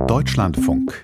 Deutschlandfunk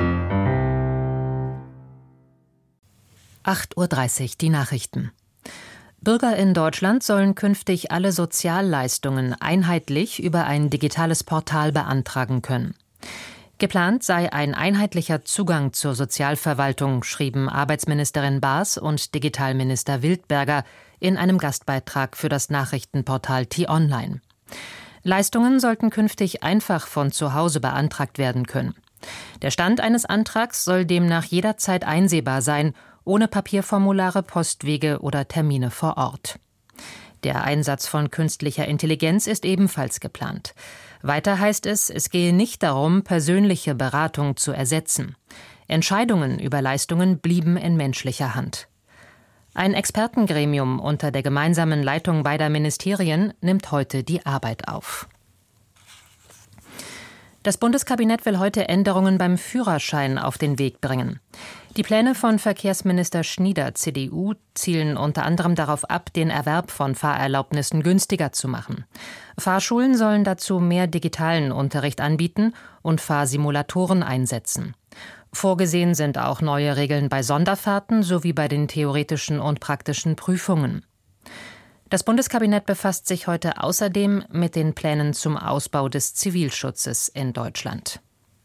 8:30 Uhr, die Nachrichten. Bürger in Deutschland sollen künftig alle Sozialleistungen einheitlich über ein digitales Portal beantragen können. Geplant sei ein einheitlicher Zugang zur Sozialverwaltung, schrieben Arbeitsministerin Baas und Digitalminister Wildberger in einem Gastbeitrag für das Nachrichtenportal T-Online. Leistungen sollten künftig einfach von zu Hause beantragt werden können. Der Stand eines Antrags soll demnach jederzeit einsehbar sein, ohne Papierformulare, Postwege oder Termine vor Ort. Der Einsatz von künstlicher Intelligenz ist ebenfalls geplant. Weiter heißt es, es gehe nicht darum, persönliche Beratung zu ersetzen. Entscheidungen über Leistungen blieben in menschlicher Hand. Ein Expertengremium unter der gemeinsamen Leitung beider Ministerien nimmt heute die Arbeit auf. Das Bundeskabinett will heute Änderungen beim Führerschein auf den Weg bringen. Die Pläne von Verkehrsminister Schnieder, CDU, zielen unter anderem darauf ab, den Erwerb von Fahrerlaubnissen günstiger zu machen. Fahrschulen sollen dazu mehr digitalen Unterricht anbieten und Fahrsimulatoren einsetzen. Vorgesehen sind auch neue Regeln bei Sonderfahrten sowie bei den theoretischen und praktischen Prüfungen. Das Bundeskabinett befasst sich heute außerdem mit den Plänen zum Ausbau des Zivilschutzes in Deutschland.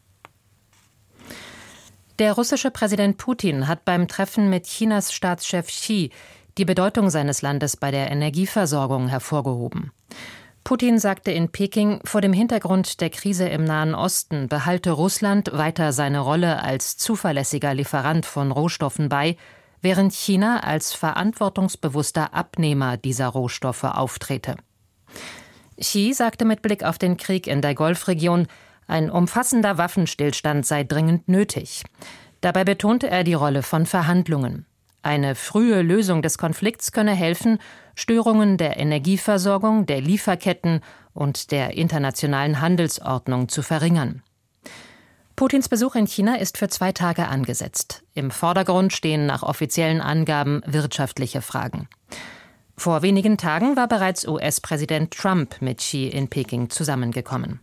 Der russische Präsident Putin hat beim Treffen mit Chinas Staatschef Xi die Bedeutung seines Landes bei der Energieversorgung hervorgehoben. Putin sagte in Peking, vor dem Hintergrund der Krise im Nahen Osten behalte Russland weiter seine Rolle als zuverlässiger Lieferant von Rohstoffen bei, während China als verantwortungsbewusster Abnehmer dieser Rohstoffe auftrete. Xi sagte mit Blick auf den Krieg in der Golfregion, ein umfassender Waffenstillstand sei dringend nötig. Dabei betonte er die Rolle von Verhandlungen. Eine frühe Lösung des Konflikts könne helfen, Störungen der Energieversorgung, der Lieferketten und der internationalen Handelsordnung zu verringern. Putins Besuch in China ist für 2 Tage angesetzt. Im Vordergrund stehen nach offiziellen Angaben wirtschaftliche Fragen. Vor wenigen Tagen war bereits US-Präsident Trump mit Xi in Peking zusammengekommen.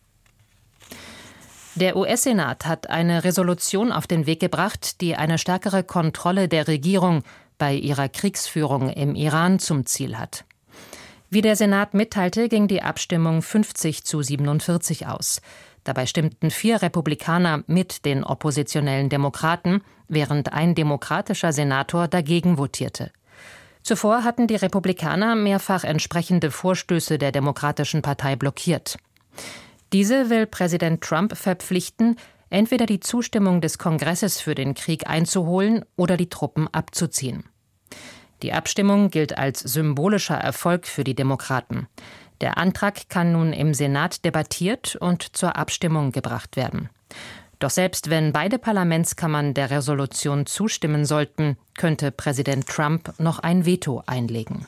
Der US-Senat hat eine Resolution auf den Weg gebracht, die eine stärkere Kontrolle der Regierung bei ihrer Kriegsführung im Iran zum Ziel hat. Wie der Senat mitteilte, ging die Abstimmung 50:47 aus. Dabei stimmten 4 Republikaner mit den oppositionellen Demokraten, während ein demokratischer Senator dagegen votierte. Zuvor hatten die Republikaner mehrfach entsprechende Vorstöße der Demokratischen Partei blockiert. Diese will Präsident Trump verpflichten, entweder die Zustimmung des Kongresses für den Krieg einzuholen oder die Truppen abzuziehen. Die Abstimmung gilt als symbolischer Erfolg für die Demokraten. Der Antrag kann nun im Senat debattiert und zur Abstimmung gebracht werden. Doch selbst wenn beide Parlamentskammern der Resolution zustimmen sollten, könnte Präsident Trump noch ein Veto einlegen.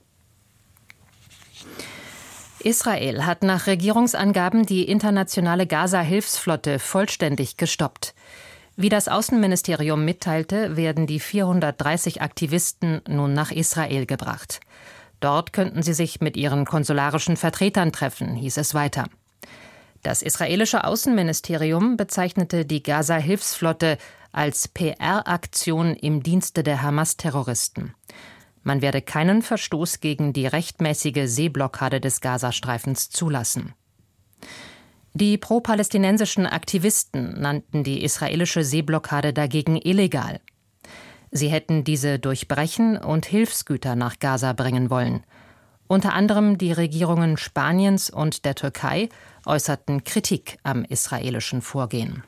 Israel hat nach Regierungsangaben die internationale Gaza-Hilfsflotte vollständig gestoppt. Wie das Außenministerium mitteilte, werden die 430 Aktivisten nun nach Israel gebracht. Dort könnten sie sich mit ihren konsularischen Vertretern treffen, hieß es weiter. Das israelische Außenministerium bezeichnete die Gaza-Hilfsflotte als PR-Aktion im Dienste der Hamas-Terroristen. Man werde keinen Verstoß gegen die rechtmäßige Seeblockade des Gazastreifens zulassen. Die pro-palästinensischen Aktivisten nannten die israelische Seeblockade dagegen illegal. Sie hätten diese durchbrechen und Hilfsgüter nach Gaza bringen wollen. Unter anderem die Regierungen Spaniens und der Türkei äußerten Kritik am israelischen Vorgehen.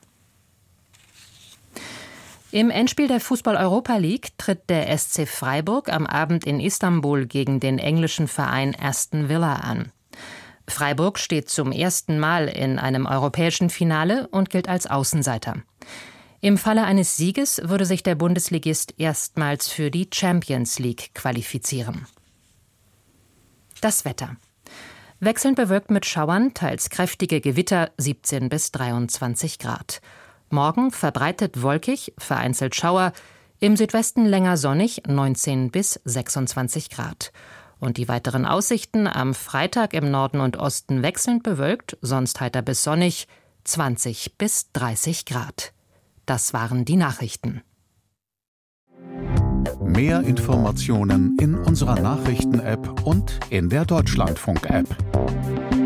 Im Endspiel der Fußball-Europa League tritt der SC Freiburg am Abend in Istanbul gegen den englischen Verein Aston Villa an. Freiburg steht zum ersten Mal in einem europäischen Finale und gilt als Außenseiter. Im Falle eines Sieges würde sich der Bundesligist erstmals für die Champions League qualifizieren. Das Wetter. Wechselnd bewölkt mit Schauern, teils kräftige Gewitter, 17 bis 23 Grad. Morgen verbreitet wolkig, vereinzelt Schauer, im Südwesten länger sonnig, 19 bis 26 Grad. Und die weiteren Aussichten: am Freitag im Norden und Osten wechselnd bewölkt, sonst heiter bis sonnig, 20 bis 30 Grad. Das waren die Nachrichten. Mehr Informationen in unserer Nachrichten-App und in der Deutschlandfunk-App.